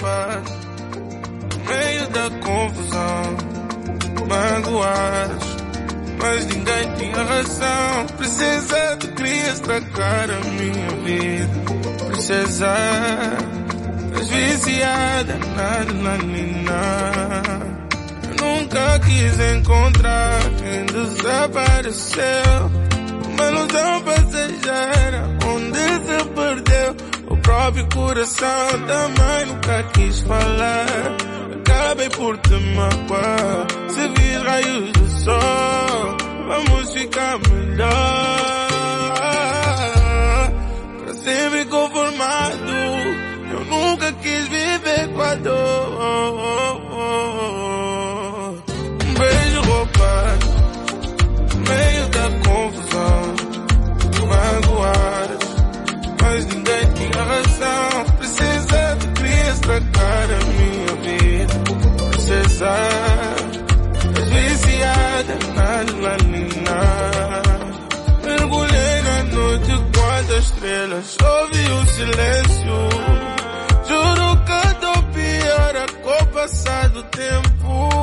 roupas, no meio da confusão, magoadas, mas ninguém tinha razão. Princesa, tu querias estragar a minha vida. Princesa, és viciada na menina. Nunca quis encontrar quem desapareceu. Uma ilusão passageira onde se perdeu o próprio coração. Também nunca quis falar, acabei por te magoar. Se vis raios do sol, vamos ficar melhor. Pra sempre conformado, eu nunca quis viver com a dor. Beijo roubado, no meio da confusão, magoadas, mas ninguém tinha razão. Princesa, tu querias estragar a minha vida. Princesa, és viciada na menina. Mergulhei na noite quantas estrelas, ouvi o silêncio. Juro que tô pior a com o passar do tempo.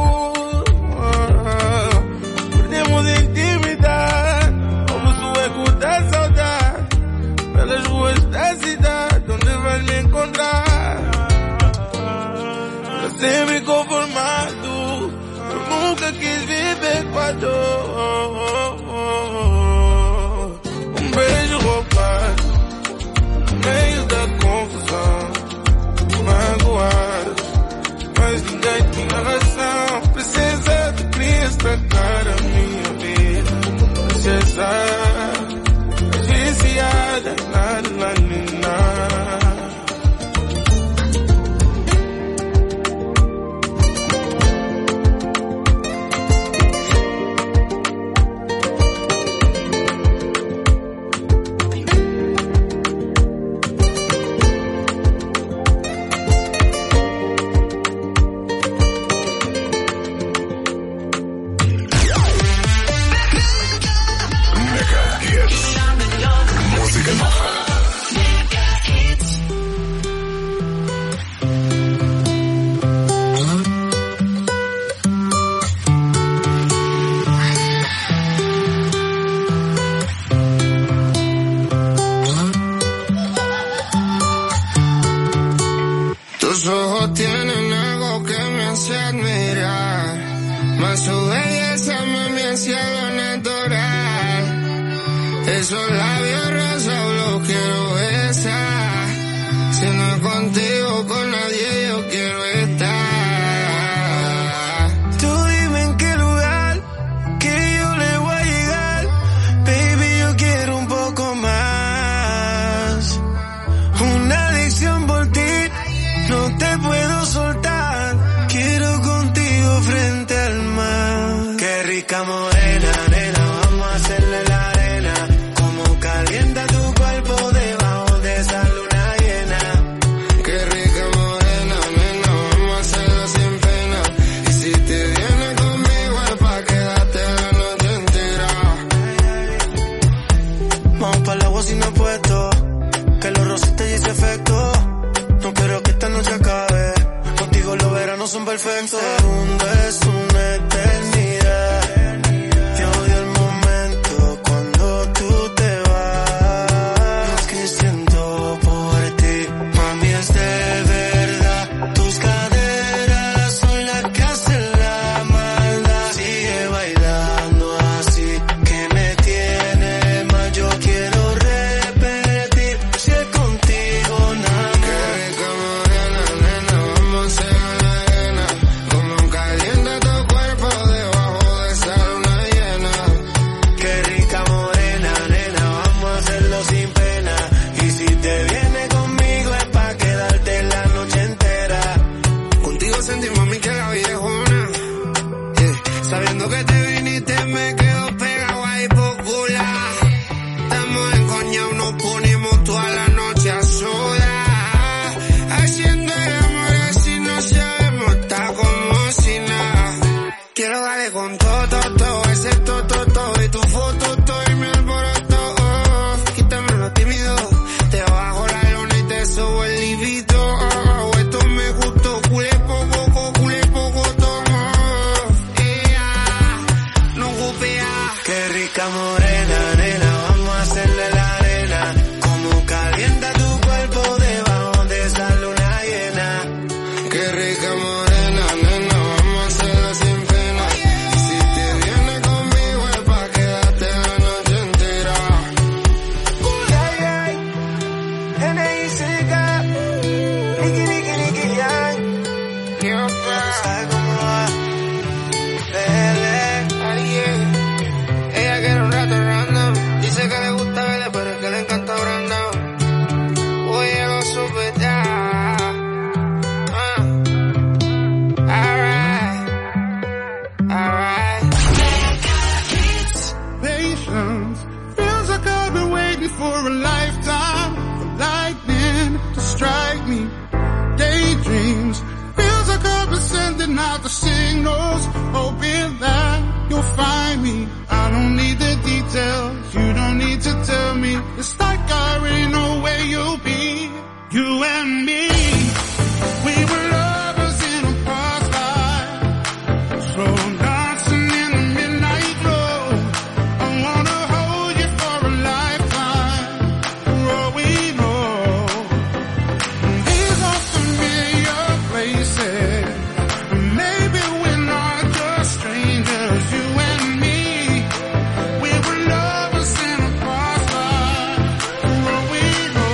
Perdemos intimidade, ouve o eco da saudade, pelas ruas da cidade, onde vais me encontrar. Pra sempre conformado, eu nunca quis viver com a dor. Um beijo roubado, no meio da confusão, magoado, mas ninguém tinha razão. Princesa, tu querias estragar a minha vida. Princesa, és viciada na menina. Tus ojos tienen algo que me hace admirar, mas su belleza me hace algo natural. Esos labios rosas los quiero besar, si no es contigo con nadie yo quiero estar. Tú dime en qué lugar que yo le voy a llegar, baby yo quiero un poco más, una adicción por ti. No te puedo soltar, quiero contigo frente al mar. Qué rica morena, nena, vamos a hacerle la arena. Como calienta tu cuerpo debajo de esa luna llena. Qué rica morena, nena, vamos a hacerlo sin pena. Y si te vienes conmigo es pa' quedarte la noche entera. Vamos pa'l agua sin apuesto, que los rositas y ese efecto. No quiero que esta noche acabe, contigo los veranos son perfectos. Un segundo es una eternidad, yo odio el momento cuando tú te vas. Lo que siento por ti, mami, es de verdad. Tus caderas son las que hacen la maldad. Sigue bailando así, que me tiene mal. Yo quiero repetir, si es contigo nada más. Qué rica morena, nena, vamos a hacer la arena. Como sending out the signals, hoping that you'll find me. I don't need the details, you don't need to tell me. It's like I already know where you'll be. You and me, we were lovers in a past life, slow dancing in the midnight glow. I wanna hold you for a lifetime, for all we know. These are familiar places, maybe we're not just strangers. You and me, we were lovers in a past life, for all we know.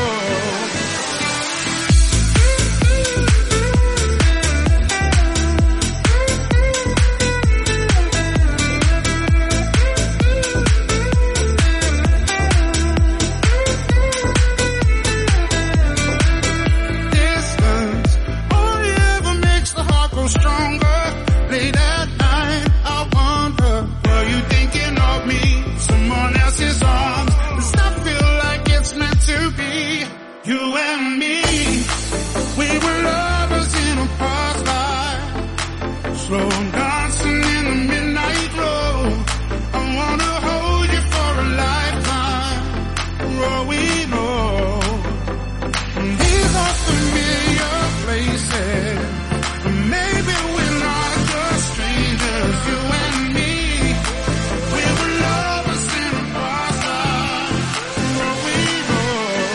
Distance only ever makes the heart grow stronger. Late at night, I wonder, were you thinking of me? Someone else's arms. Does that feel like it's meant to be? You and me, we were lovers in a past life, slow dancing in the midnight glow. I wanna hold you for a lifetime, for all we know. These are familiar places, maybe we're not just strangers. You and me, we were lovers in a past life, for all we know.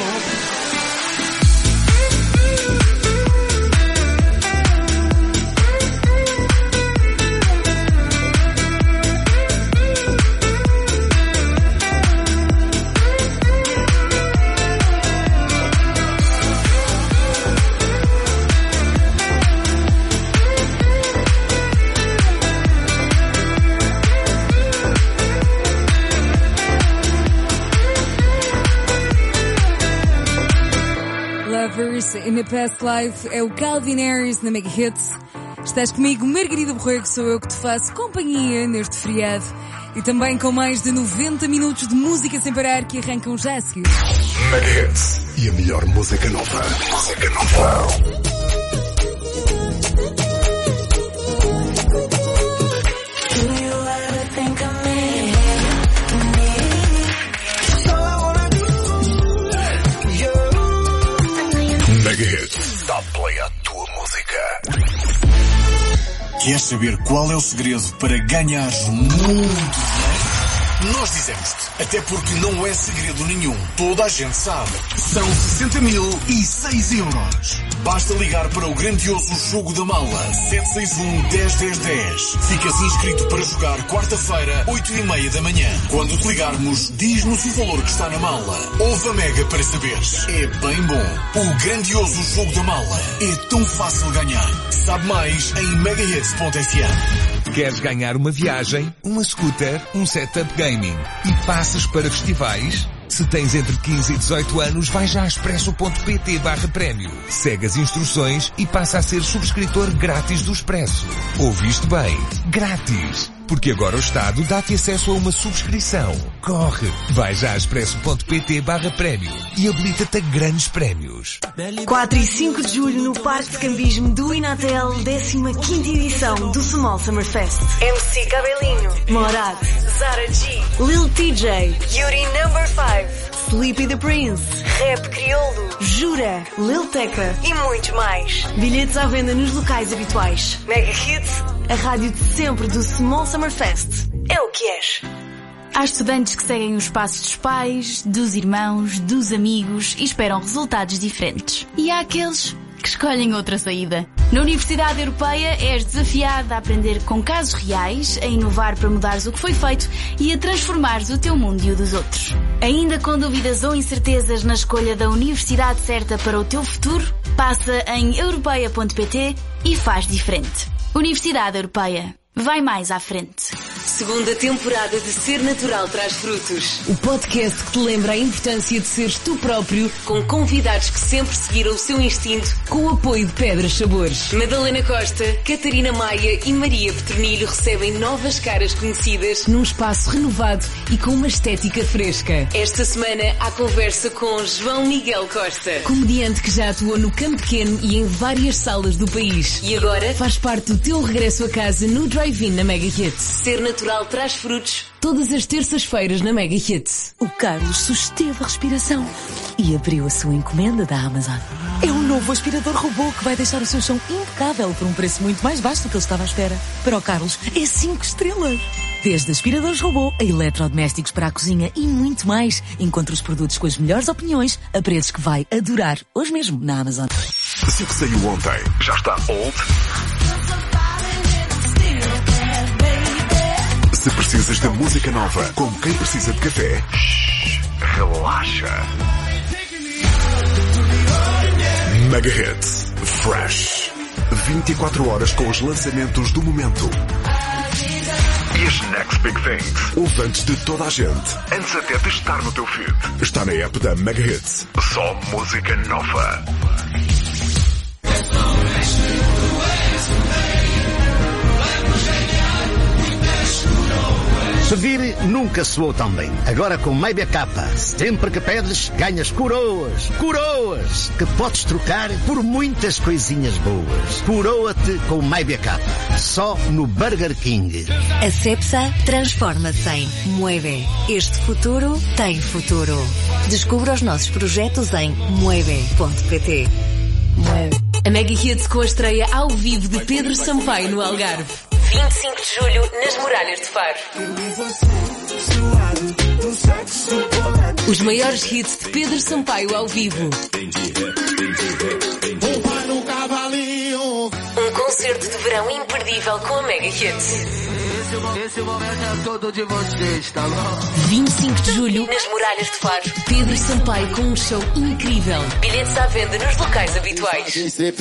Lovers in the Past Life é o Calvin Harris na Mega Hits. Estás comigo, Margarida Borrego, sou eu que te faço companhia neste feriado. E também com mais de 90 minutos de música sem parar que arrancam já a seguir. Mega Hits e a melhor música nova. Música nova. Mega Hits, dá play à tua música. Queres saber qual é o segredo para ganhar muito dinheiro? Nós dizemos-te, até porque não é segredo nenhum, toda a gente sabe. São 60.006 euros. Basta ligar para o grandioso Jogo da Mala, 761-10-10-10. Ficas inscrito para jogar quarta-feira, 8h30 da manhã. Quando te ligarmos, diz-nos o valor que está na mala. Ouve a Mega para saberes. É bem bom. O grandioso Jogo da Mala é tão fácil ganhar. Sabe mais em megahits.fm. Queres ganhar uma viagem, uma scooter, um setup gaming e passes para festivais? Se tens entre 15 e 18 anos, vai já a expresso.pt/prémio. Segue as instruções e passa a ser subscritor grátis do Expresso. Ouviste bem? Grátis! Porque agora o Estado dá-te acesso a uma subscrição. Corre! Vai já a expresso.pt/prémio e habilita-te a grandes prémios. 4 e 5 de julho no Parque de Cambismo do Inatel, 15ª edição do Small Summer Fest. MC Cabelinho, Morad, Zara G, Lil TJ, Yuri No. 5, Sleepy the Prince, Rap Crioulo, Jura, Lil Tecca e muitos mais. Bilhetes à venda nos locais habituais. Mega Hits, a rádio de sempre do Small Summer Fest. É o que és. Há estudantes que seguem os passos dos pais, dos irmãos, dos amigos e esperam resultados diferentes. E há aqueles que escolhem outra saída. Na Universidade Europeia és desafiado a aprender com casos reais, a inovar para mudares o que foi feito e a transformares o teu mundo e o dos outros. Ainda com dúvidas ou incertezas na escolha da universidade certa para o teu futuro? Passa em europeia.pt e faz diferente. Universidade Europeia. Vai mais à frente. Segunda temporada de Ser Natural Traz Frutos. O podcast que te lembra a importância de seres tu próprio, com convidados que sempre seguiram o seu instinto, com o apoio de Pedras Sabores. Madalena Costa, Catarina Maia e Maria Petronilho recebem novas caras conhecidas num espaço renovado e com uma estética fresca. Esta semana há conversa com João Miguel Costa, comediante que já atuou no Campo Pequeno e em várias salas do país. E agora faz parte do teu regresso a casa no Drive-In na Mega Hits. Ser Natural Traz Frutos, todas as terças-feiras na Mega Hits. O Carlos susteve a respiração e abriu a sua encomenda da Amazon. É um novo aspirador robô que vai deixar o seu chão impecável por um preço muito mais baixo do que ele estava à espera. Para o Carlos, é 5 estrelas. Desde aspiradores robô a eletrodomésticos para a cozinha e muito mais. Encontre os produtos com as melhores opiniões a preços que vai adorar. Hoje mesmo na Amazon. Se o que saiu ontem já está old, se precisas de música nova, como quem precisa de café, relaxa. Mega Hits Fresh. 24 horas com os lançamentos do momento. E as next big things. Ouve antes de toda a gente. Antes até de estar no teu feed. Está na app da Mega Hits. Só música nova. Pedir nunca soou tão bem. Agora com Maybe Kappa, sempre que pedes, ganhas coroas. Coroas! Que podes trocar por muitas coisinhas boas. Coroa-te com Maybe Kappa. Só no Burger King. A Cepsa transforma-se em Mueve. Este futuro tem futuro. Descubra os nossos projetos em mueve.pt. Mueve. A Mega Hits com a estreia ao vivo de Pedro Sampaio no Algarve. 25 de julho, nas Muralhas de Faro. Os maiores hits de Pedro Sampaio ao vivo. Um concerto de verão imperdível com a Mega Hits. Esse momento é todo de vocês, tá bom? 25 de julho, nas Muralhas de Faro. Pedro Sampaio com um show incrível. Bilhetes à venda nos locais habituais.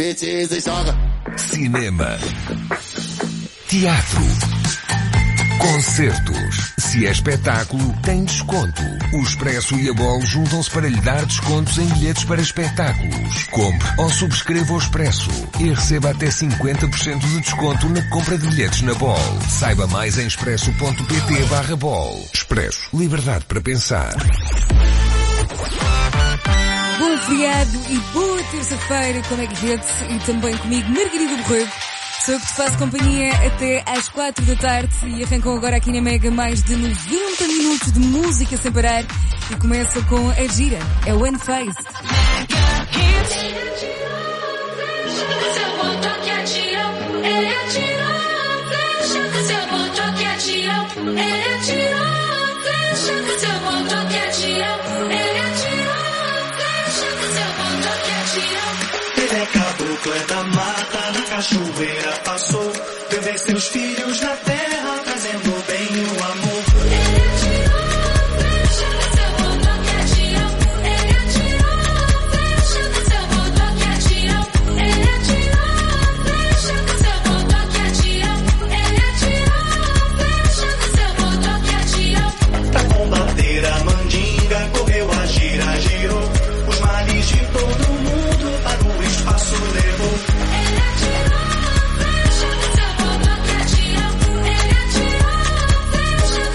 Cinema. Teatro. Concertos. Se é espetáculo, tem desconto. O Expresso e a Bol juntam-se para lhe dar descontos em bilhetes para espetáculos. Compre ou subscreva o Expresso e receba até 50% de desconto na compra de bilhetes na Bol. Saiba mais em expresso.pt/Bol. Expresso. Liberdade para pensar. Bom feriado e boa terça-feira com a Mega Hits e também comigo, Margarida Borrego. Sou eu que te faço companhia até às 4 da tarde e arrancam agora aqui na Mega mais de 90 minutos de música sem parar e começa com a gira, é o Unfazed. É da mata, na cachoeira passou, bebê seus filhos na terra, trazendo bem o amor. Ele atirou, fecha que seu motor que atirou. Ele atirou, fecha que seu motor que atirou. Ele atirou, fecha que seu motor que atirou. Ele atirou, fecha que seu motor que atirou. Pra combater a mandinga, correu a gira, girou. Os males de todo mundo para o espaço levou. Ele atirou, fecha que seu motor que atirou. Ele atirou, fecha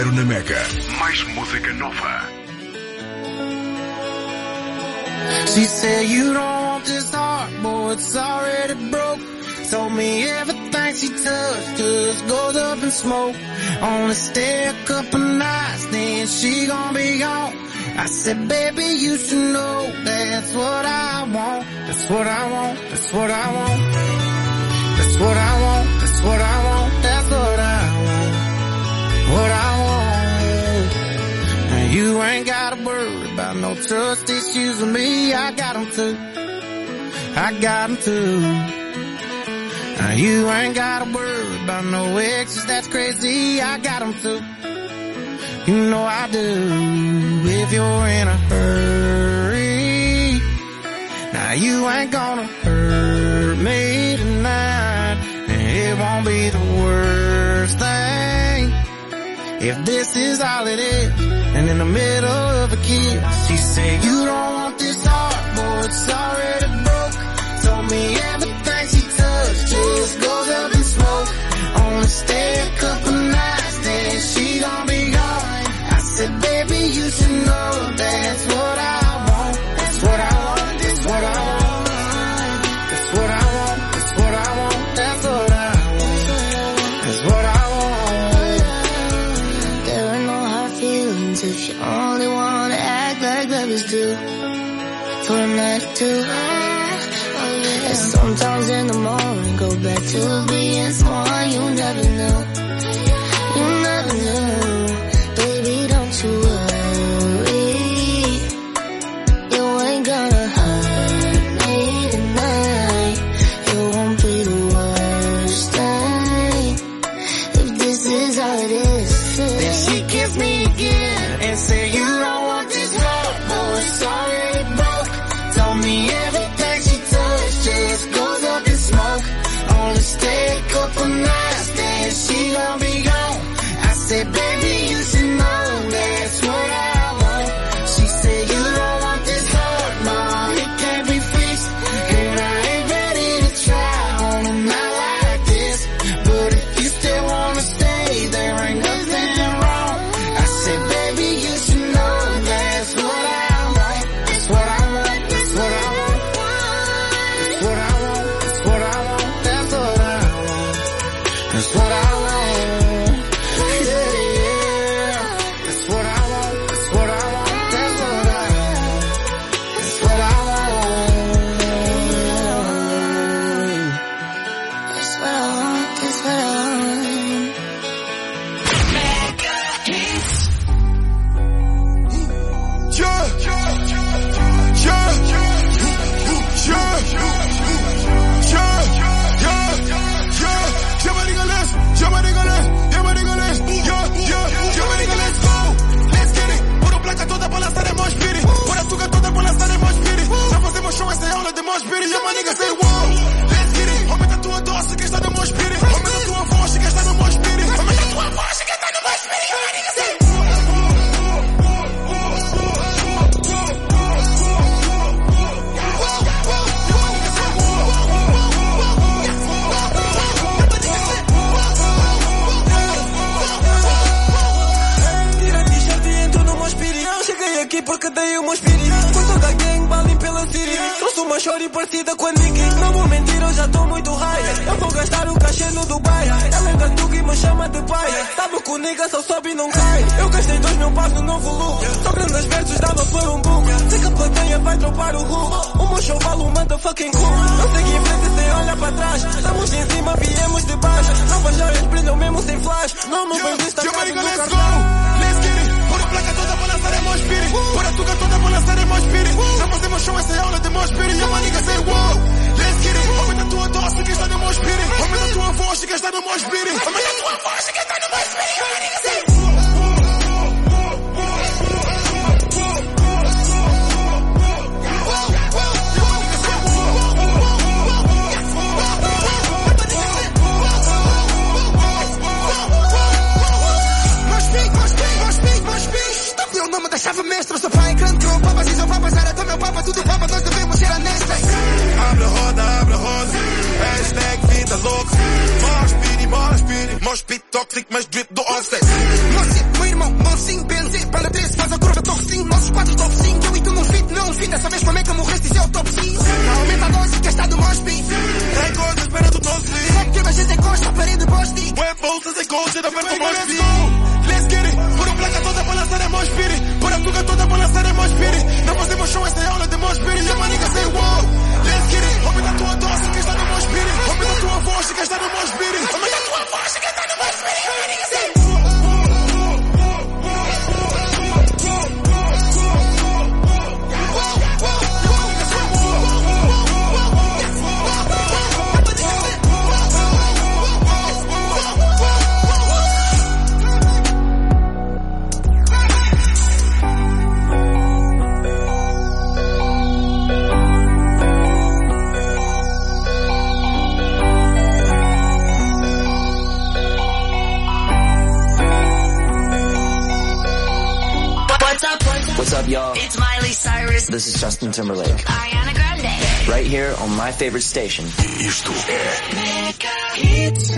Primeiro na Mega. Mais música nova. She said you don't want this heart, boy, it's already broke. Told me everything she touched just goes up in smoke. Only stay a couple nights, then she gon' be gone. I said, baby, you should know that's what I want. That's what I want. That's what I want. That's what I want. That's what I want. That's what I want. What I want. Now you ain't gotta worry about no trust issues with me. I got them too. I got them too. Now you ain't gotta worry about no exes, that's crazy. I got them too. You know I do. If you're in a hurry, now you ain't gonna hurt me tonight. And it won't be the worst thing if this is all it is. And in the middle of a kiss, she said, you don't want this heart, boy, it's already broke. Told me everything she touched just goes up in smoke. Only stay a couple nights, then she gon' be gone. I said, baby, you should know that's what I want. That's what I want. That's what I want. That's what I want. That's what I want. That's what I want. That's what I want. There are no hard feelings if you only wanna act like lovers do. For a night or two. And sometimes in the morning go back to being someone you never knew. You never knew. Baby, don't you worry. You ain't gonna hurt me tonight. It won't be the worst thing if this is all it is. Then she kissed me again and said, you don't want this heart, boy, it's already broke. Told me everything she touched just goes up in smoke. Only stay a couple nights, then she gon' be gone. I said, baby, you should know that's what I want. She said, you don't want this heart, ma, it can't be fixed. And I ain't ready to try on a night like this. But if you still wanna stay, there ain't nothing wrong. I said, baby, you should know that's what I want. That's what I want. That's what I want. That's what I want. That's what I want. That's what I want. That's what I want. Yeah, yeah. That's what I want. That's what I want. That's what I want. That's what I want. That's what I want. That's what I want. Porque dei uma experiência com toda a gang, balim pela Siri. Trouxe uma shorty parecida com a Nicki. Não vou mentir, eu já tô muito high. Eu vou gastar o cachê no Dubai. Ela é Gantuque e me chama de pai. Sabe que o nigga só sobe e não cai. Eu gastei 2.000 paus no novo look. Só grandes versos dava por um book. Sei que a plateia vai dropar o hook. O meu show vale um motherfucking cool. Eu segui em frente sem olhar para trás. Estamos em cima, viemos de baixo. Novas joias brilham mesmo sem flash. Não me vem destacado do cartão. Placa toda para lançar Mosh Pity. Por açúcar toda para lançar Mosh Pity. Já fazemos show, essa é aula de Mosh Pity. E uma nigga say wow, let's get it. Aumenta a tua dose que está no Mosh Pity. Aumenta a tua voz que está no Mosh Pity. Aumenta a tua voz que está no Mosh Pity. E uma nigga say wow. Chave mestre, eu sou pai, grande tropa, papas e são papas, era tão meu papa, tudo papa, nós devemos ser honestos. Abre roda, hashtag vida louca. Mosh Pity, Mosh Pity, Mosh Pity tóxico, mas drip do offset. Meu irmão What's up, y'all? It's Miley Cyrus. This is Justin Timberlake. Ariana Grande. Right here on my favorite station. Isto é Mega Hits.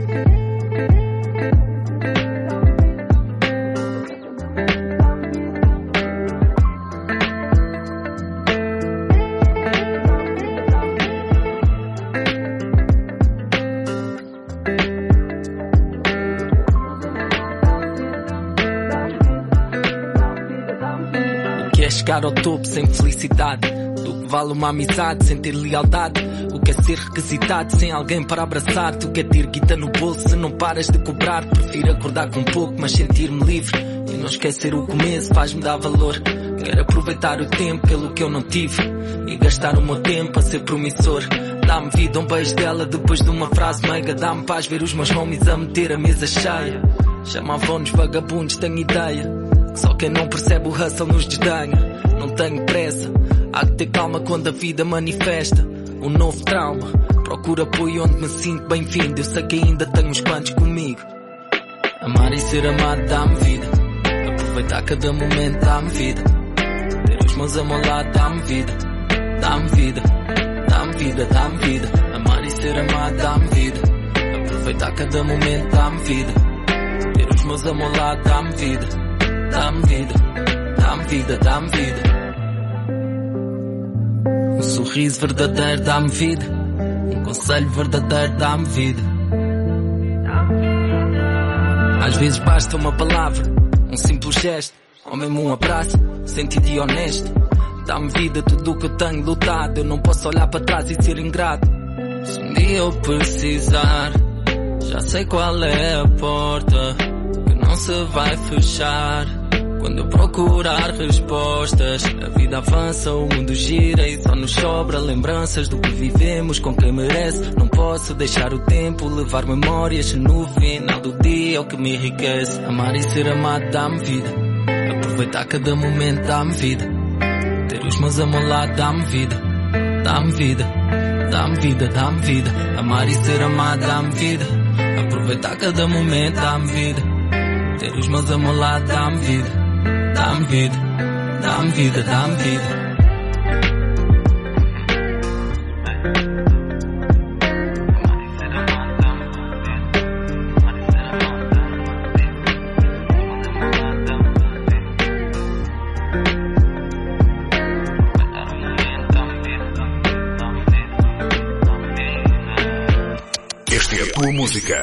Chegar ao topo sem felicidade. Do que vale uma amizade sem ter lealdade? O que é ser requisitado sem alguém para abraçar? Tu quer ter guita no bolso se não paras de cobrar? Prefiro acordar com pouco mas sentir-me livre e não esquecer o começo faz-me dar valor. Quero aproveitar o tempo pelo que eu não tive e gastar o meu tempo a ser promissor. Dá-me vida, um beijo dela depois de uma frase meiga. Dá-me paz ver os meus homies a meter a mesa cheia. Chamavam-nos vagabundos, tenho ideia. Só quem não percebe o hustle nos desdenha. Não tenho pressa, há que ter calma quando a vida manifesta um novo trauma. Procuro apoio onde me sinto bem-vindo. Eu sei que ainda tenho uns quantos comigo. Amar e ser amado dá-me vida. Aproveitar cada momento dá-me vida. Ter os meus ao meu lado dá-me vida. Dá-me vida, dá-me vida, dá-me vida. Amar e ser amado dá-me vida. Aproveitar cada momento dá-me vida. Ter os meus ao meu lado dá-me vida. Dá-me vida, dá-me vida, dá-me vida. Um sorriso verdadeiro dá-me vida. Um conselho verdadeiro dá-me vida. Às vezes basta uma palavra, um simples gesto, ou mesmo um abraço, sentido e honesto. Dá-me vida tudo o que eu tenho lutado. Eu não posso olhar para trás e ser ingrato. Se um dia eu precisar, já sei qual é a porta que não se vai fechar. Quando eu procurar respostas, a vida avança, o mundo gira e só nos sobra lembranças do que vivemos com quem merece. Não posso deixar o tempo levar memórias, no final do dia é o que me enriquece. Amar e ser amado dá-me vida. Aproveitar cada momento dá-me vida. Ter os meus ao meu lado dá-me vida. Dá-me vida, dá-me vida, dá-me vida. Amar e ser amado dá-me vida. Aproveitar cada momento dá-me vida. Ter os meus ao meu lado dá-me vida. Dá-me vida, dá-me vida, dá-me vida. Esta é a tua música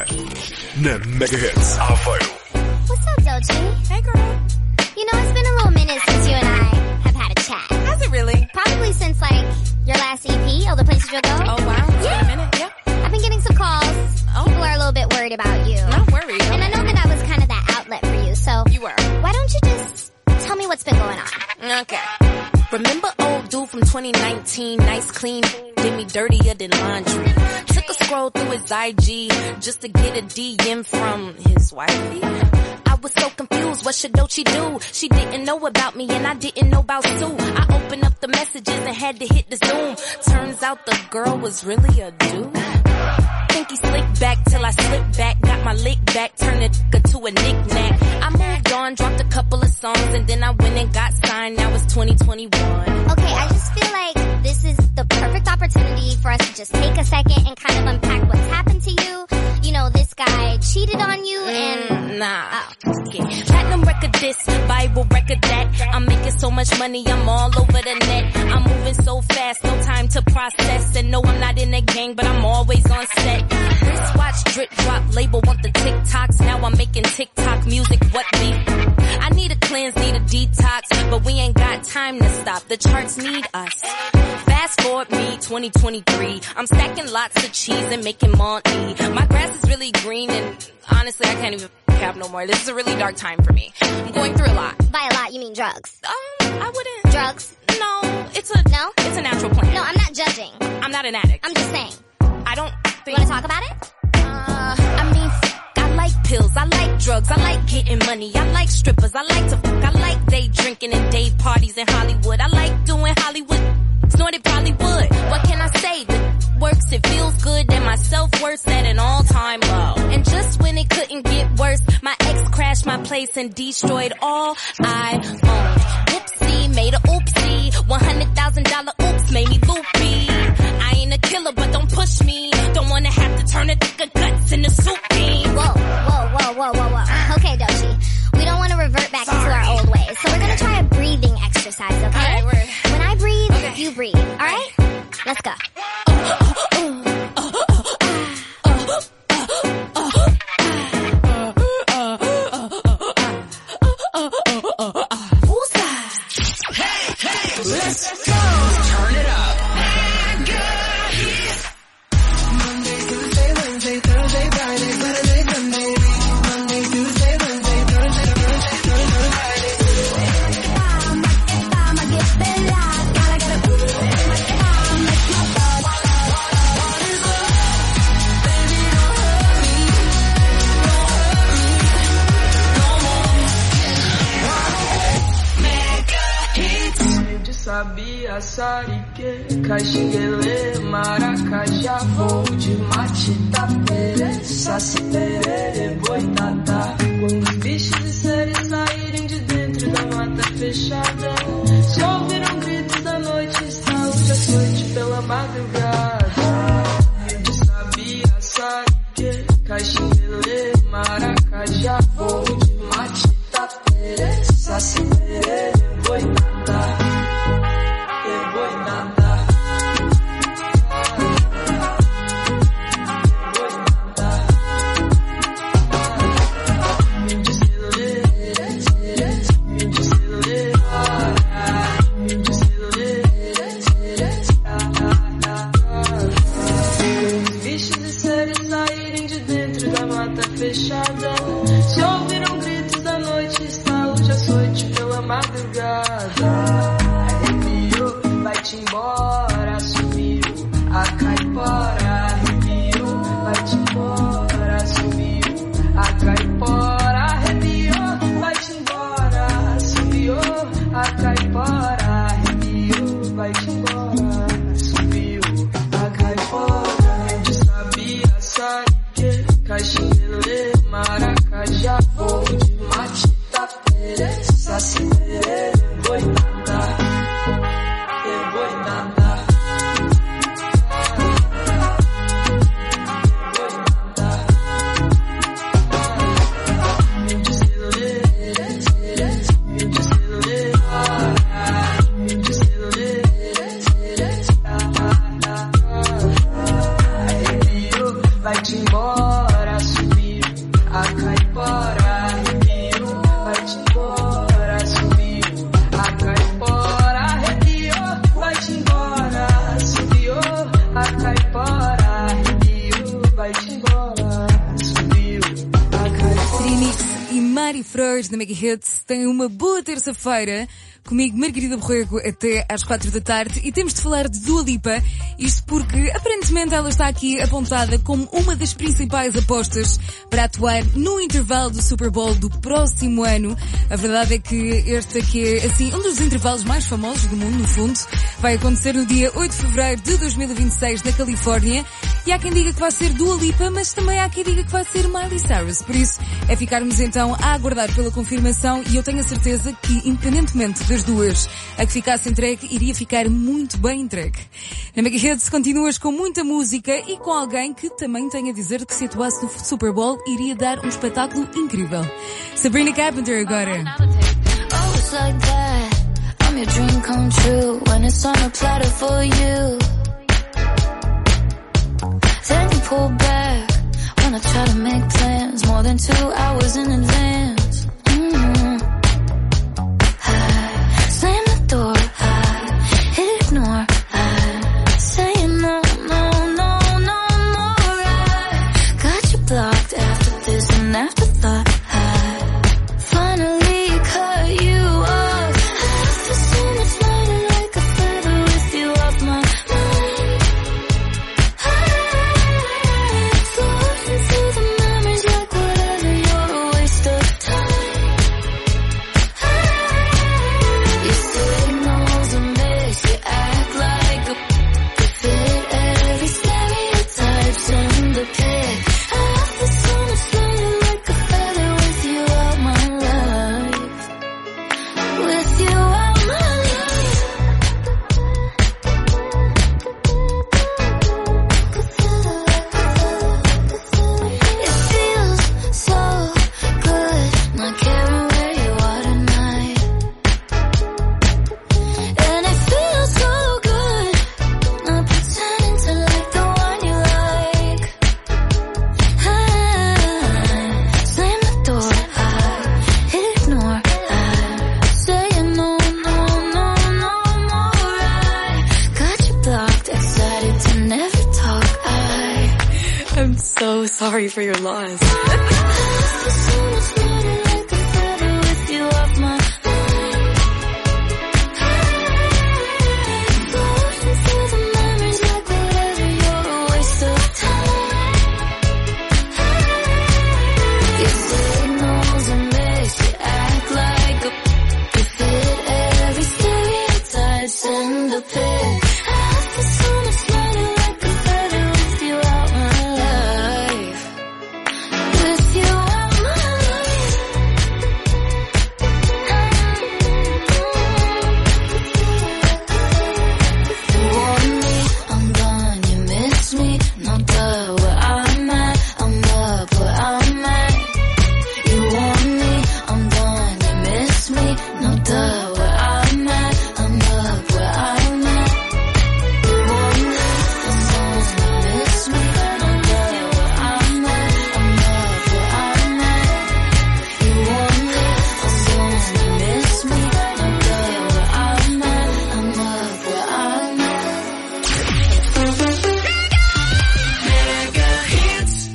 na Mega Hits Aveiro. What's up, Doechii? Hey, girl. You know, it's been a little minute since you and I have had a chat. Has it really? Probably since, like, your last EP, All the Places You'll Go. Oh, wow. It's been a minute, yeah. I've been getting some calls. Oh. People are a little bit worried about you. Not worried. And I know that I was kind of that outlet for you, so... You were. Why don't you just tell me what's been going on? Okay. Remember old dude from 2019, nice clean, did me dirtier than laundry. Took a scroll through his IG just to get a DM from his wifey. I was so confused, what should Doechii do? She didn't know about me and I didn't know about Sue. I opened up the messages and had to hit the Zoom. Turns out the girl was really a dude. Think he slicked back till I slipped back, got my lick back, turned it to a knick-knack. I moved on, dropped a couple of songs and then I went and got signed, now it's 2021. Okay, I just feel like this is the perfect opportunity for us to just take a second and kind of unpack what's happened to you. You know, this guy cheated on you and... Nah. Okay. Platinum record this, Bible record that. I'm making so much money, I'm all over the net. I'm moving so fast, no time to process. And no, I'm not in a gang, but I'm always on set. Wristwatch, drip drop, label want the TikToks. Now I'm making TikTok music, what beat? I need a cleanse, need a detox, but we ain't got time to stop. The charts need us. Fast forward me, 2023. I'm stacking lots of cheese and making money. My grass is really green and honestly I can't even cap no more. This is a really dark time for me. I'm going through a lot. By a lot, you mean drugs? I wouldn't. Drugs? No, it's a natural plan. No, I'm not judging. I'm not an addict. I'm just saying. I don't think... You wanna talk about it? I mean, I like pills, I like drugs, I like getting money, I like strippers, I like to fuck, I like day drinking and day parties in Hollywood, I like doing Hollywood, snorted probably would. What can I say? The works, it feels good, and my self-worth's at an all-time low. And just when it couldn't get worse, my ex crashed my place and destroyed all I owned. Whoopsie, made a oopsie. $100,000 oops made me loopy. I ain't a killer, but don't push me. Don't wanna have to turn a thick of guts into soup bean. Whoa. Okay, Doechii. We don't want to revert back into our old ways, so we're gonna try a breathing exercise, okay? Alright, when I breathe, you breathe, alright? Let's go. Let's go. Turn it up. Monday, Tuesday, Wednesday, Thursday, Friday, Saturday, Sunday. Monday, Tuesday, Wednesday, Thursday, Friday. I'ma get bella. Gotta get a make my body. Baby, don't hurry. Mega hits. Sabia, Sarique, Caxinguele, Maracajá, vou de Matita, Pere, Saci, Perere, Boitatá. Quando os bichos e seres saírem de dentro da mata fechada, se ouviram gritos da noite, estalos de açoite pela madrugada. De Sabia, Sarique, Caxinguele, Maracajá, vou de Matita, Pere, Saci, Perere, Boitatá. Fechada, se ouviram gritos da noite, estalos de açoite pela madrugada. Arrepiou, vai-te embora, sumiu a caipora. Arrepiou, vai-te embora, sumiu a caipora. Arrepiou, vai-te embora, sumiu a caipora. Arrepiou, vai-te embora, sumiu a caipora. De Sabia, Sarique, Caxinguele, Maracajá, vou de Matita, Pere, Saci, Perere, Boitatá, Boitatá. Vai-te embora, sumiu a caipora. Arrepiou, vai-te embora, sumiu a caipora. Arrepiou, vai-te embora, sumiu a caipora. Arrepiou, vai-te embora, sumiu a caipora. Trinix e Mari Flores da Mega Hits têm uma boa terça-feira. Comigo, Margarida Borrego, até às 4 da tarde. E temos de falar de Dua Lipa. Isto porque, aparentemente, ela está aqui apontada como uma das principais apostas para atuar no intervalo do Super Bowl do próximo ano. A verdade é que este aqui é, assim, um dos intervalos mais famosos do mundo, no fundo. Vai acontecer no dia 8 de fevereiro de 2026, na Califórnia. E há quem diga que vai ser Dua Lipa, mas também há quem diga que vai ser Miley Cyrus. Por isso, é ficarmos então a aguardar pela confirmação. E eu tenho a certeza que, independentemente das duas, a que ficasse entregue, iria ficar muito bem entregue. Na Mega Hits continuas com muita música e com alguém que também tem a dizer que se atuasse no Super Bowl iria dar um espetáculo incrível. Sabrina Carpenter agora. Oh, it's like that. I'm your dream come true when it's on a platter for you. Then you pull back when I try to make plans more than 2 hours in advance. I slam the door, I ignore, I say no, no, no, no more. I got you blocked after this and afterthought. I finally cut you off. I feel so much lighter like a feather with you off my mind. I'm floating through the memories like whatever, you're a waste of time. sorry for your loss. In the pit, I feel so much lighter like a feather with you out my life. With you out my life. You want me, I'm gone. You miss me, no duh. Where I'm at, I'm up where I'm at. You want me, I'm gone. You miss me, no duh. Where I'm at, I'm up where I'm at. You want me, I'm gone. You miss me, no duh. Where I'm at, I'm up where I'm at. You want me, I'm gone. You miss me, no duh. Where I'm at, I'm up where I'm at. Mega hits.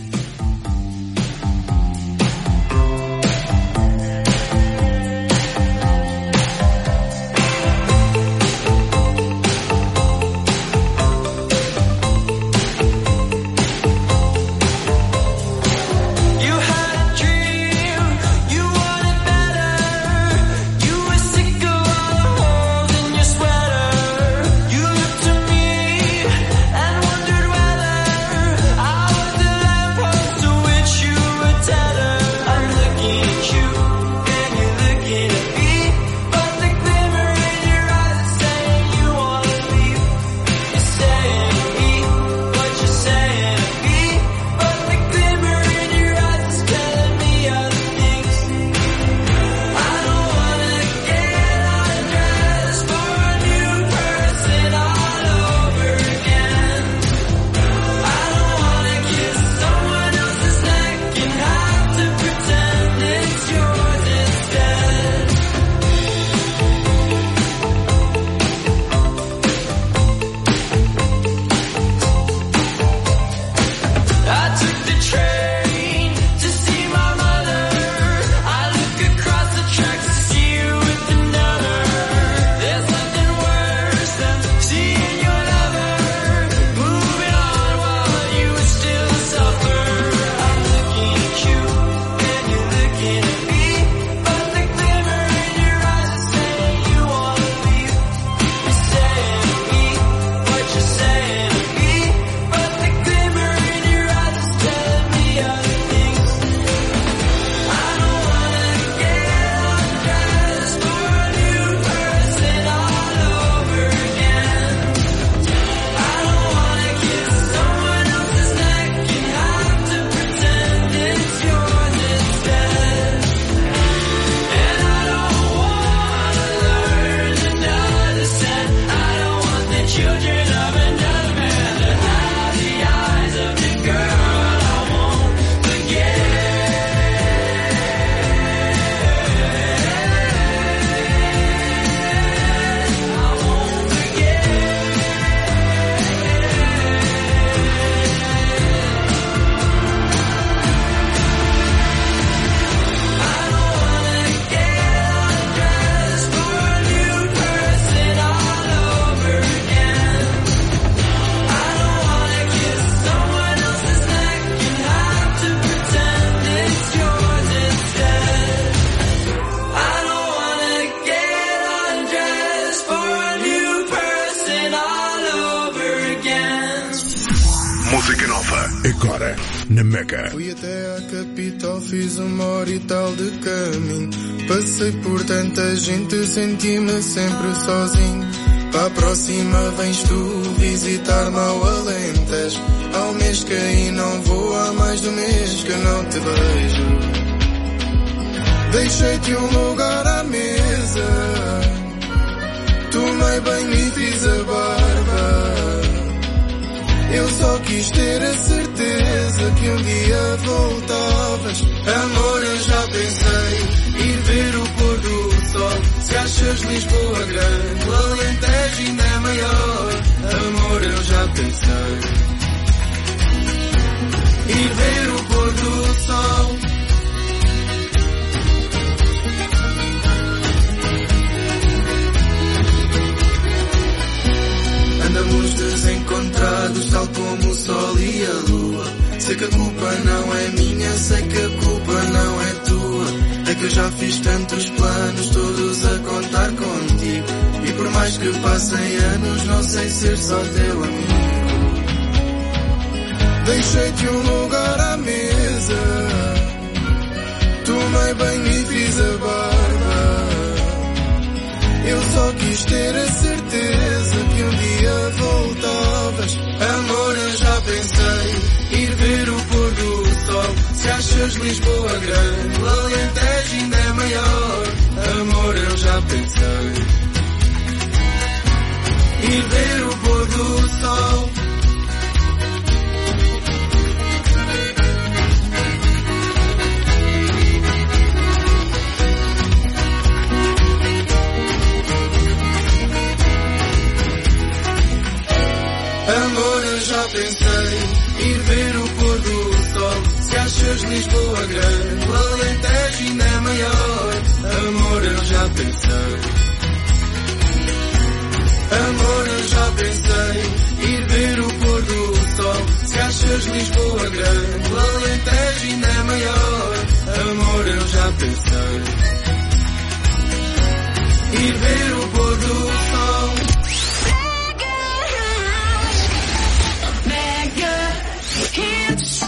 You had a dream, you wanted better. You were sick of all the holes in your sweater. You looked to me and wondered whether I was the lamppost to which you were tethered. I'm looking at you and you're looking at me, but the glimmer in your eyes is saying you wanna leave. You're saying to me what you're saying to me, but the glimmer in your eyes is telling me other things. I don't wanna get undressed for a new person all over again. I don't wanna kiss someone else's neck and have to pretend it's yours instead. I took the train to see my mother. I look across the tracks to see you with another. There's nothing worse than seeing your lover moving on while you still suffer. I'm looking at you and you're looking at me, but the glimmer in your eyes is saying you wanna leave. You're saying to me what you're saying to me, but the glimmer in your eyes is telling me other things. I don't wanna get undressed for a new person all over again. I don't wanna kiss someone else's neck and have to pretend it's yours instead. And I don't wanna learn another scent. I don't want the children of another man to have the eyes of the girl I won't forget. I won't forget. I don't wanna get undressed for a new person all over again. I don't wanna kiss someone else's neck and have to pretend it's yours instead. I don't wanna get undressed for a new person all over again. Música nova, agora na Mega. Fui até à capital, fiz 1h e tal de caminho. Passei por tanta gente, senti-me sempre sozinho. Para a próxima vens tu visitar-me ao Alentejo. Há um mês que aí não vou, há mais de um mês que não te beijo. Deixei-te um lugar à mesa, tomei banho e fiz a barba. Eu só quis ter a certeza que um dia voltavas. Amor, eu já pensei ir ver o pôr do sol. Se achas Lisboa grande, o Alentejo ainda é maior. Amor, eu já pensei ir ver o que a culpa não é minha, sei que a culpa não é tua. É que eu já fiz tantos planos, todos a contar contigo. E por mais que passem anos, não sei ser só teu amigo. Deixei-te um lugar à mesa, tomei banho e fiz a barba. Eu só quis ter a certeza que um dia voltavas. Amor, eu já pensei ir ver o pôr do sol. Se achas Lisboa grande, o Alentejo ainda é maior. Amor, eu já pensei ir ver o pôr do sol. Amor, eu já pensei ir ver o pôr do sol. Se achas Lisboa grande, o Alentejo ainda é maior. Amor, eu já pensei. Amor, eu já pensei ir ver o pôr do sol. Se achas Lisboa grande, o Alentejo ainda é maior. Amor, eu já pensei ir ver o pôr do sol. Hits.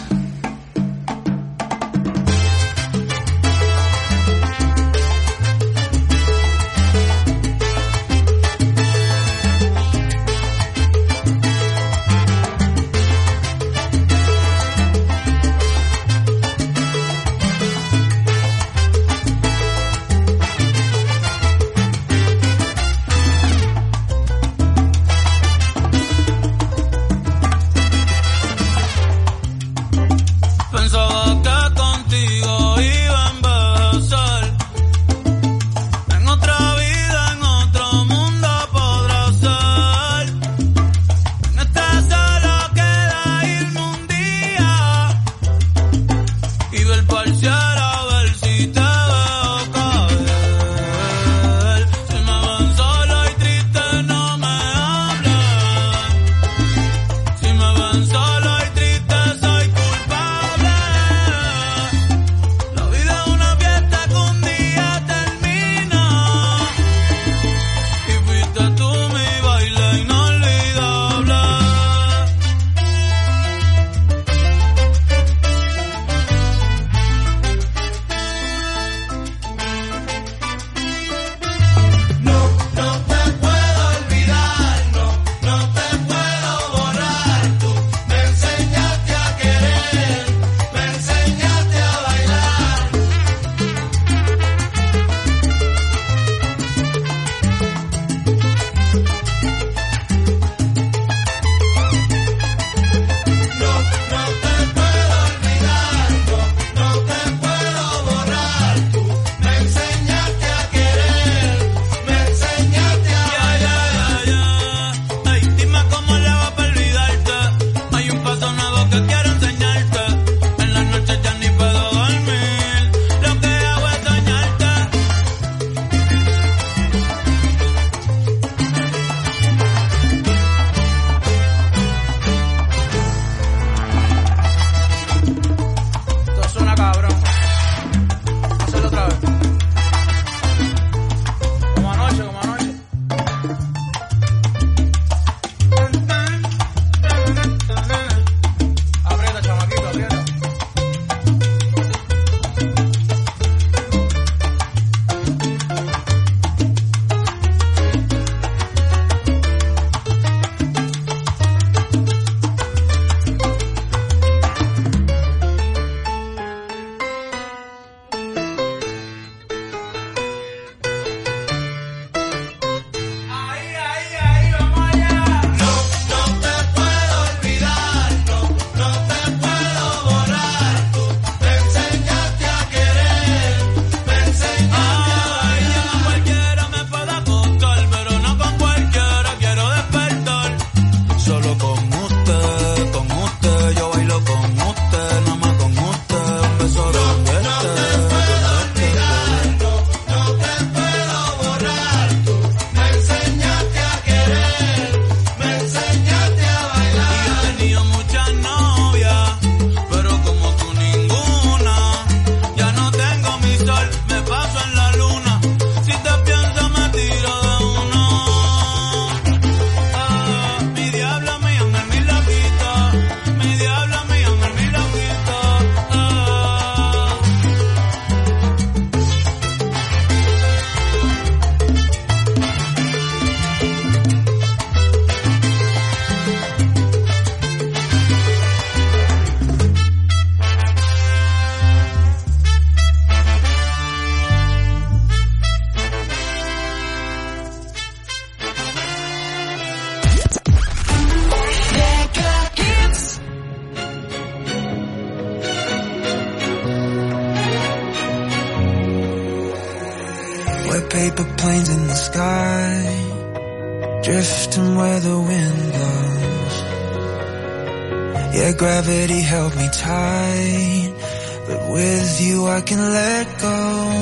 in the sky, drifting where the wind blows. Yeah, gravity held me tight, but with you I can let go.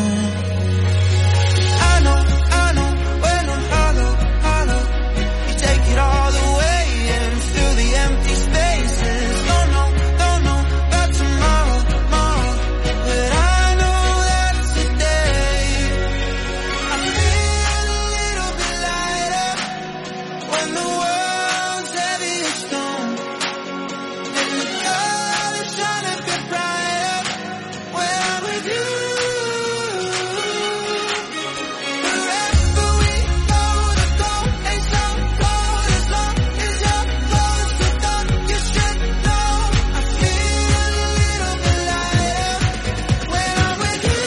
I know, when I'm hollow, you take it all away and fill the empty spaces. Don't know about tomorrow, but I know that today I feel a little bit lighter when the world's heavy as stone, and the colors shine a bit brighter when I'm with you. Wherever we go, the goal ain't so cold as long as you're close to dawn. You should know I feel a little bit lighter when I'm with you.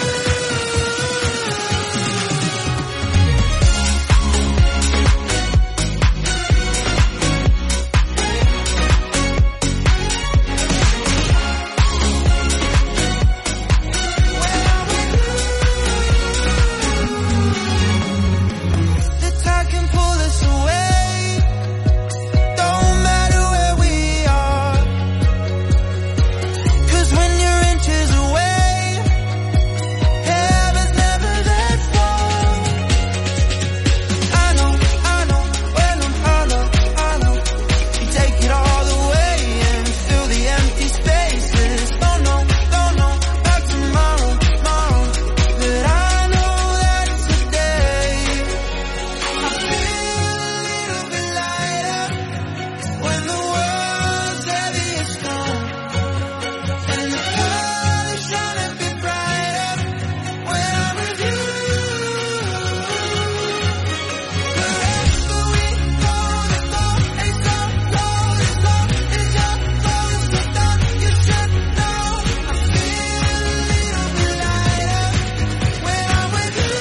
The tide can pull us away, don't matter where we are, 'cause when you're inches away, heaven's never that far. I know, when I'm hollow, you take it all away and fill the empty spaces. Don't know about tomorrow, but I know that today I feel a little bit lighter when the world's heavy as stone, and the colors shine a bit brighter when I'm with you. Wherever we go, the goal ain't so cold as long as you're close to dawn. You should know I feel a little bit lighter when I'm with you.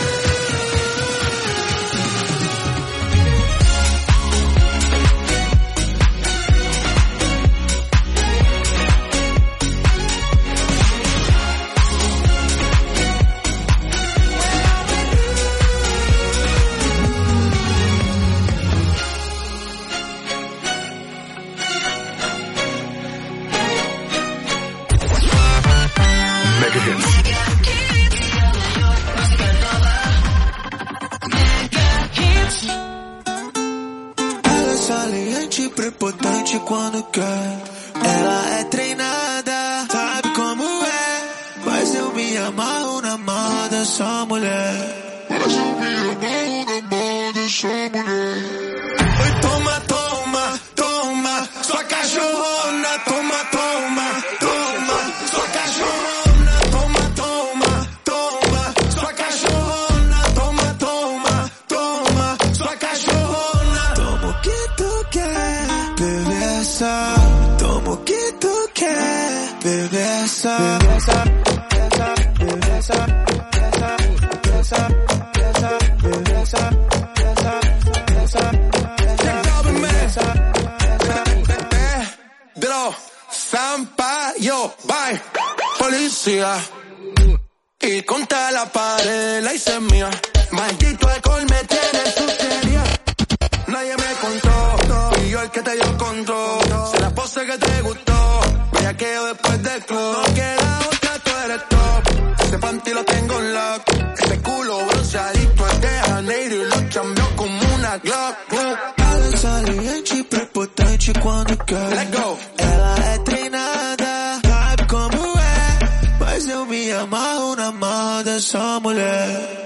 Mega Hits. Ela é saliente, prepotente quando quer. Ela é treinada, sabe como é. Mas eu me amarro na mão dessa mulher. Oi, toma, sua cachorrona. Toma, sua cachorrona. Toma, sua cachorrona. Toma, sua cachorrona. Toma o que tu quer, bebê, essa. Toma o que tu quer, bebê, essa. Sampaio, bye, policía. Y contra la pared la hice mía. Maldito alcohol me tiene en sustería. Nadie me contó, fui yo el que te dio control. Se la pose que te gustó, vaya quedo después del club. No queda otra, tú eres top. Ese panty lo tengo en lock. Ese culo bronceadito es de Janeiro y lo cambió como una Glock. Ela saliente e prepotente quando quer. Let go. Ela é treinada, sabe como é. Mas eu me amarro na mão dessa mulher.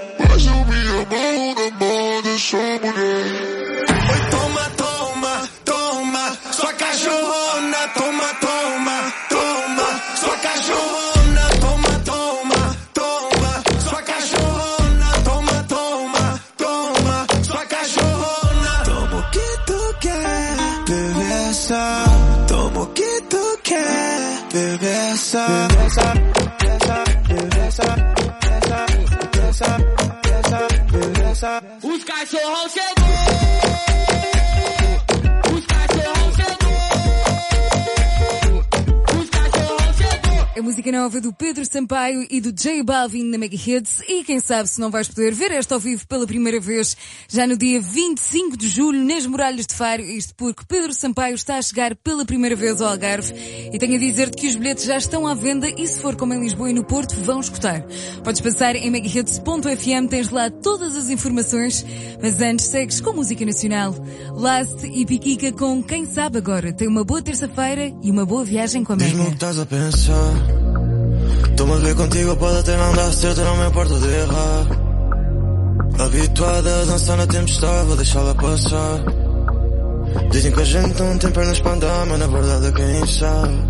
Oi, toma, sua cachorrona. Toma, sua cachorrona. Toma, sua cachorrona. Toma, sua cachorrona. Toma o que tu quer, bebê, essa. Toma o que tu quer, bebê, essa. Os cachorrão chegou. A música nova do Pedro Sampaio e do J Balvin na Mega Hits. E quem sabe se não vais poder ver esta ao vivo pela primeira vez já no dia 25 de julho nas Muralhas de Faro. Isto porque Pedro Sampaio está a chegar pela primeira vez ao Algarve. E tenho a dizer-te que os bilhetes já estão à venda e se for como em Lisboa e no Porto vão escutar. Podes passar em megahits.fm, tens lá todas as informações. Mas antes segues com música nacional. Last e Piquica com Quem Sabe Agora. Tem uma boa terça-feira e uma boa viagem com a Mega. Diz-me o que estás a pensar. Estou-me a ver contigo, pode até não dar certo, não me importa de errar. Habituada a dançar na tempestade, vou deixá-la passar. Dizem que a gente não tem pernas para andar, mas na verdade é quem sabe.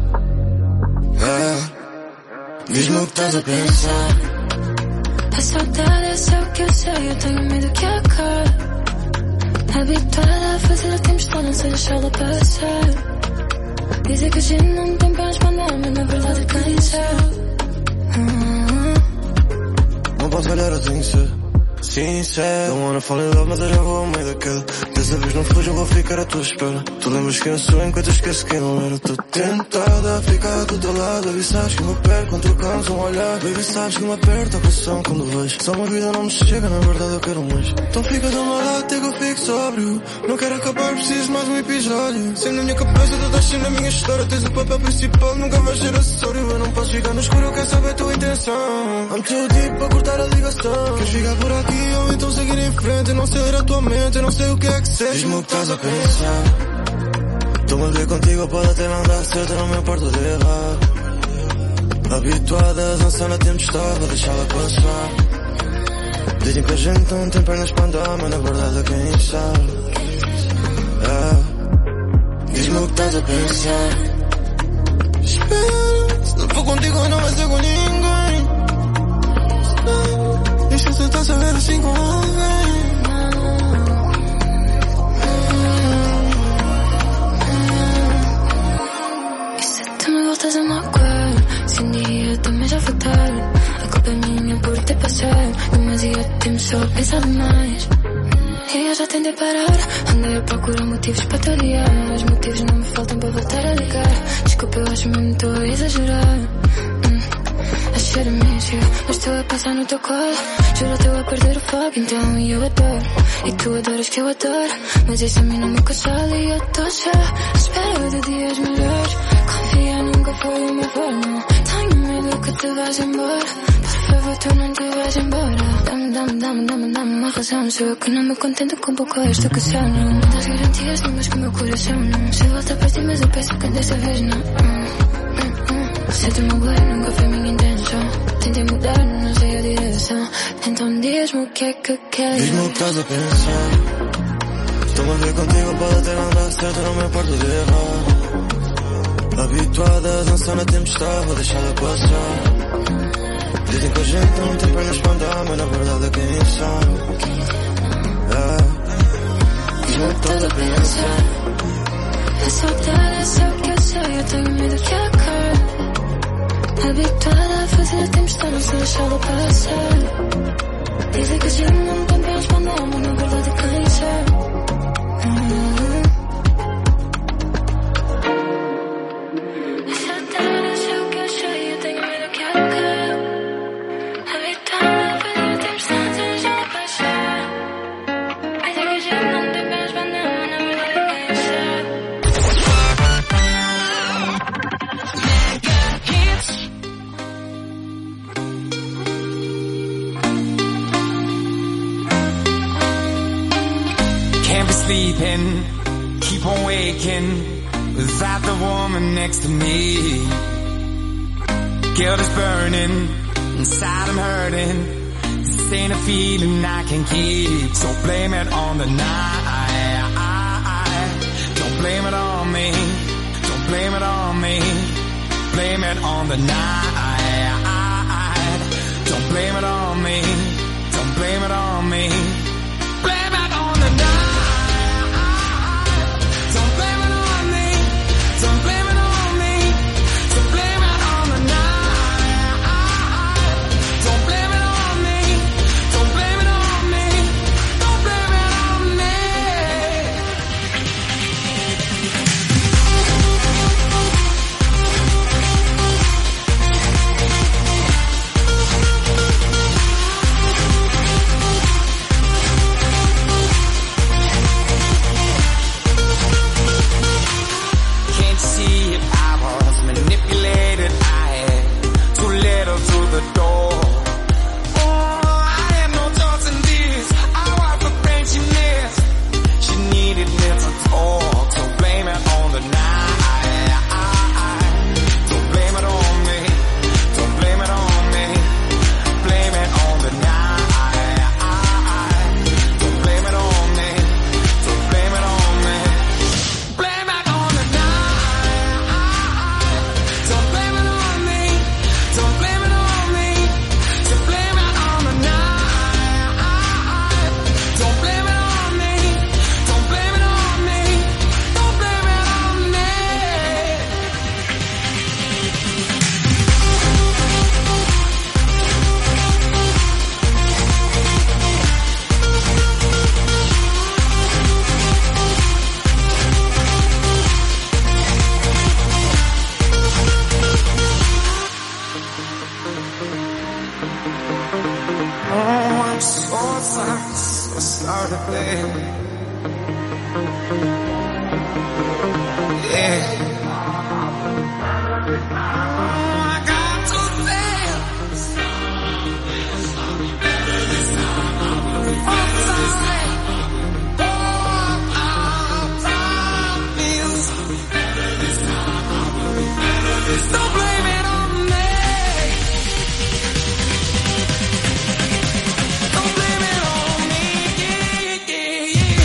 Diz-me o que estás a pensar. A saudade é só o que eu sei, eu tenho medo que acabe. Habituada a fazer a tempestade, não sei deixá-la passar. Dizem que a gente não tem pernas para andar, mas na verdade é quem sabe. Não posso olhar assim, sincero. Don't wanna fall in love, mas eu já vou ao meio daquele. Dessa vez não fujo, eu vou ficar à tua espera. Tu lembras quem eu sou enquanto eu esqueço quem não era. Tô tentada a ficar do teu lado. Baby, sabes que me perco quando trocamos um olhar. Baby, sabes que me aperta a pressão quando vejo. Só uma vida não me chega, na verdade eu quero mais. Então fica do meu lado até que eu fique sóbrio. Não quero acabar, preciso mais um episódio. Sempre na minha cabeça, tu estás sempre na minha história. Tens o papel principal, nunca vais ser acessório. Eu não posso ficar no escuro, eu quero saber a tua intenção. I'm too deep para cortar a ligação. Queres ficar por aqui ou então seguir em frente? Eu não sei ler a tua mente, eu não sei o que é que sentes. Diz-me o que estás a pensar. Estou-me a ver contigo, pode até não dar certo, não me importa de errar. Habituada a dançar na tempestade, vou deixá-la passar. Dizem que a gente não tem pernas para andar, mas na verdade é quem sabe. Diz-me o que estás a pensar. Espera, se não for contigo eu não vai ser com ninguém. Deixa se estás a ver assim com alguém. E se tu me voltas a magoar, se um dia também já foi tarde, a culpa é minha por ter passado demasiado tempo só a pensar demais. E eu já tentei parar, andei a procurar motivos para te odiar, mas motivos não me faltam para voltar a ligar. Desculpa, eu acho mesmo que estou a exagerar. I should've missed you, mas estou a passar no teu colo. Juro, estou a perder o fogo, então eu adoro. E tu adoras que eu adoro, mas isso a mim não me consola. E eu estou só à espera de dias melhores. Confia, nunca foi o meu plano. Tenho medo que te vais embora. Por favor, tu não te vais embora. Dá-me uma razão. Sou eu que não me contento com pouco esta ocasião. Não das garantias, nem mais que o meu coração. Não sei voltar para ti, mas eu peço que desta vez não. Se te magoei, nunca foi minha intenção. Tentei mudar, não sei a direção. Então diz-me o que é que queres. Diz-me o que estás a pensar. Estou-me a ver contigo, pode até não dar certo, não me importa de errar. Habituada a dançar na tempestade, vou deixá-la passar. Dizem que a gente não tem pernas para andar, mas na verdade é quem sabe. Diz-me o que estás a pensar. A saudade é só o que eu sei, eu tenho medo que acabe. Habituada a fazer a tempestade, não sei deixá-la passar. Dizem que a gente não tem pernas para andar, mas na verdade é quem sabe. A saudade é só o que eu sei, eu tenho medo que acabe. Habituada a fazer a tempestade, não sei deixá-la passar. Dizem que a gente não tem pernas para andar, mas na verdade é quem sabe. Sleeping, keep on waking without the woman next to me. Guilt is burning, inside I'm hurting. This ain't a feeling I can keep, so blame it on the night. Don't blame it on me, don't blame it on me. Blame it on the night. Don't blame it on me, don't blame it on me. Blame it on the night. Don't blame it on me. Don't blame it on me. Don't blame it on the night. Don't blame it on me. Don't blame it on me. Don't blame it on me. I started playing. Yeah. I got to dance. Don't blame it on me. Don't blame it on me. Yeah, yeah, yeah.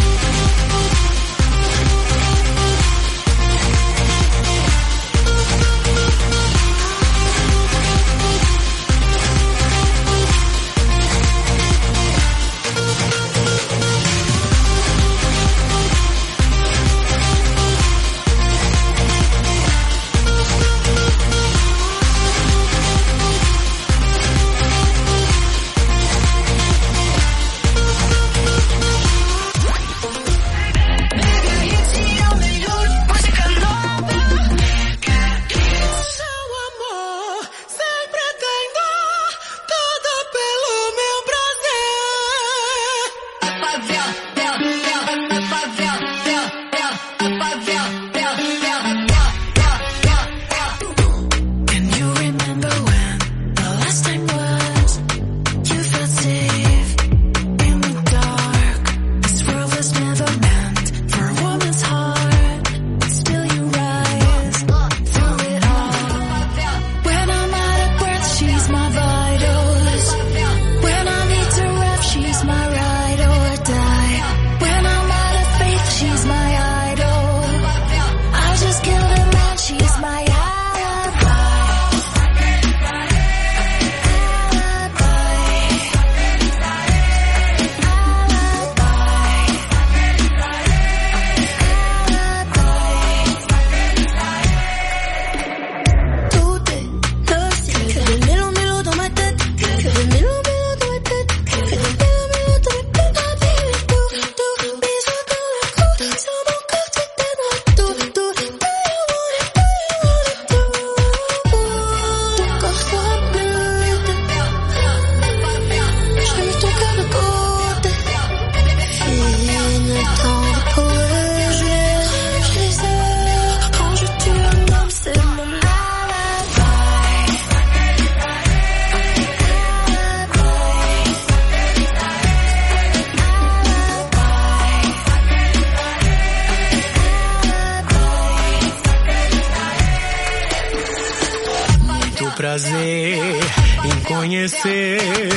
Prazer em conhecer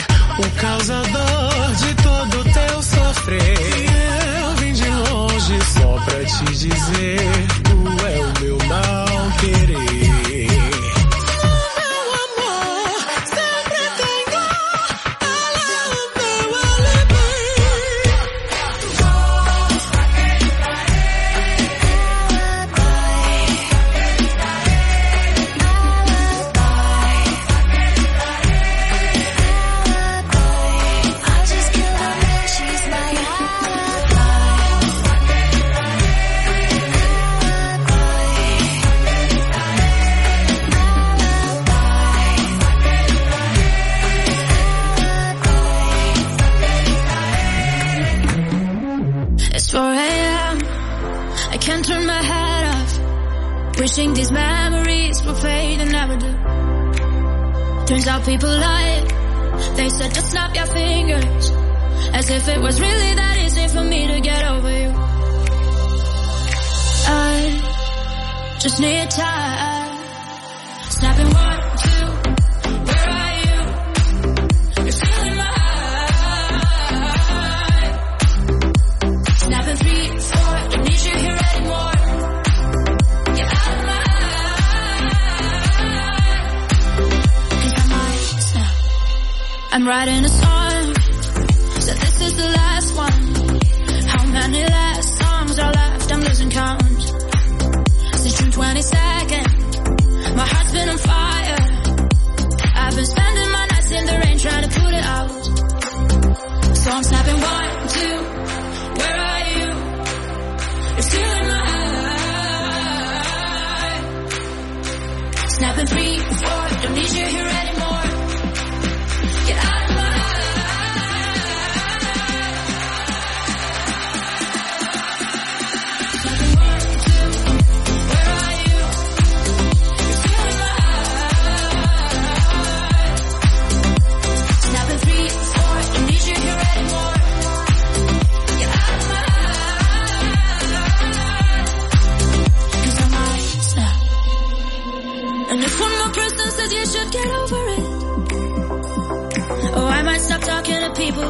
o causador de todo teu sofrer. Eu vim de longe só pra te dizer, tu é o meu mal querer. Wishing these memories will fade and never do. Turns out people lie. They said just snap your fingers, as if it was really that easy for me to get over you. I just need time. Snapping 1, 2, where are you? You're stealing my heart. Snapping 3, 4, don't need you here anymore. I'm writing a song, so this is the last one. How many last songs are left? I'm losing count. Since June 22nd, my heart's been on fire. I've been spending my nights in the rain trying to put it out. So I'm snapping 1, 2, where are you? You're stealing my heart. Snapping 3, 4, don't need you here anymore. Get out of my eyes.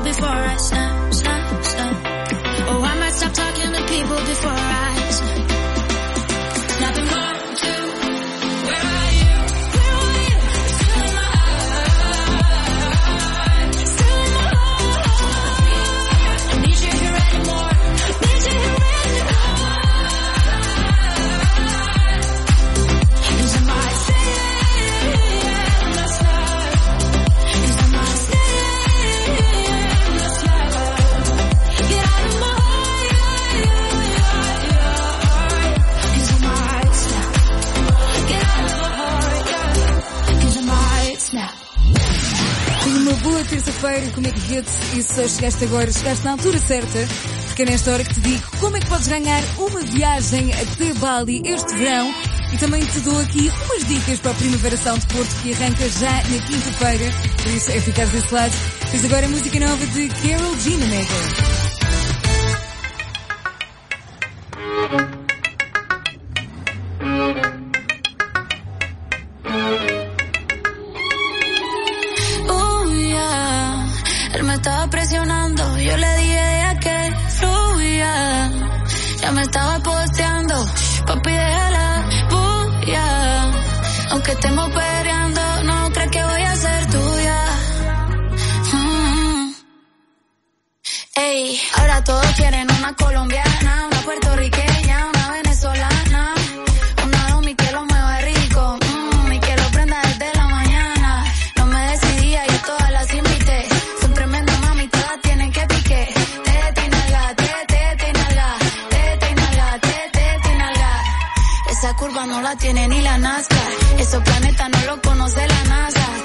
before I snap, snap, snap. Oh, I might stop talking to people before I snap. Nothing more to, where are you? Where are you? Still in my heart. Still in my heart. I need you here anymore. Need you here anymore. 'Cause I might stay, let's love. 'Cause I might stay, let's love. Get out of my heart, Cause I might snap. Get out of my heart, Cause I might snap. Tenho uma boa terça-feira com o Mega Hits e se chegaste agora, chegaste na altura certa, porque é nesta hora que te digo como é que podes ganhar uma viagem até Bali este verão e também te dou aqui umas dicas para a Primavera Sound Porto que arranca já na quinta-feira, por isso é ficar desse lado. Tens agora a música nova de Karol G na Mega. Él me estaba presionando, yo le dije que fluya. Ya me estaba posteando, papi déjala bulla. Aunque estemos peleando, no crees que voy a ser tuya. Ey, ahora todos quieren una colombiana, una puertorriqueña, una venezolana, una homie que lo mueva rico, y que lo prenda desde la mañana. No me decidía, yo todas las invité. Son tremendas mami, todas tienen que pique. Tete y nalga, tete y nalga, tete y nalga, tete y nalga. Esa curva no la tiene ni la NASCAR, esos planetas no lo conoce la NASA.